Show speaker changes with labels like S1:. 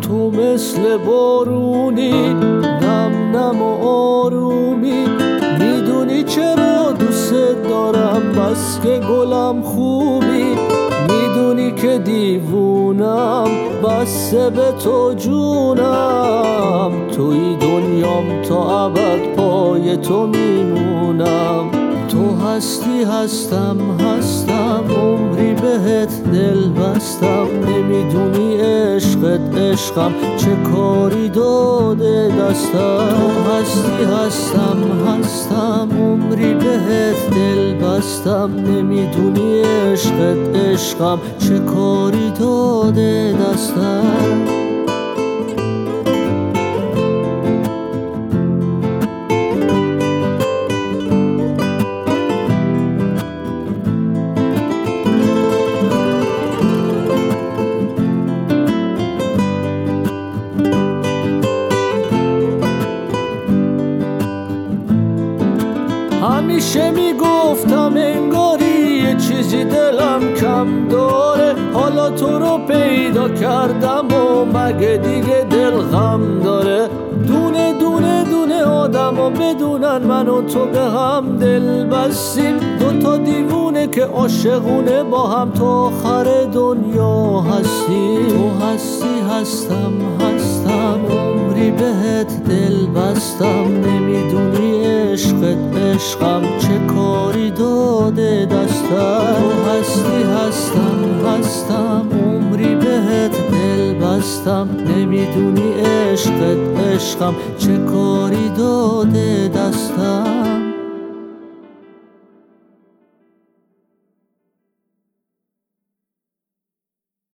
S1: تو مثل بارونی نم نم و آرومی، میدونی چرا دوست دارم بس که گلم خوبی، میدونی که دیوونم بسته به تو جونم، توی دنیام تا ابد پای تو میمونم. تو هستی هستم هستم عمری بهت دل بستم، نمیدونی عشقت عشقم چه کاری داده دستم. تو هستی هستم هستم عمری بهت دل بستم، نمیدونی عشقت عشقم چه کاری داده دستم. همیشه میگفتم انگاری یه چیزی دلم کم داره، حالا تو رو پیدا کردم و مگه دیگه دل غم داره. دونه دونه دونه آدم و بدونن من و تو به هم دل بستیم، دوتا دیوونه که عاشقونه با هم تا آخر دنیا هستیم. تو هستی هستم هستم عمری بهت دل بستم، نمیدونی عشقت عشقم چه کاری داده دستم. تو هستی هستم هستم عمری بهت دل بستم، نمیدونی عشقت عشقم چه کاری داده دستم.